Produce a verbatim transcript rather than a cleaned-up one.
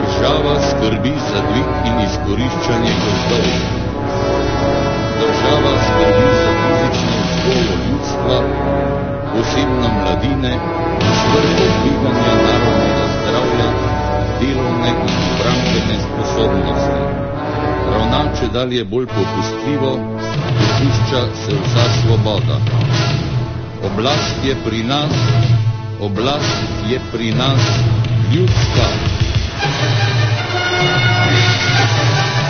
Država skrbi za dvig in izkoriščanje gozdov. Država skrbi za fizično vzgojo ljudstva, posebno mladine, s vrho dviganja narodnega zdravja, delovne in obrambne sposobnosti. Ravna čedalje bolj popustljivo, dopušča se vsa svoboda. Oblast je pri nas, oblast je pri nas ljudska.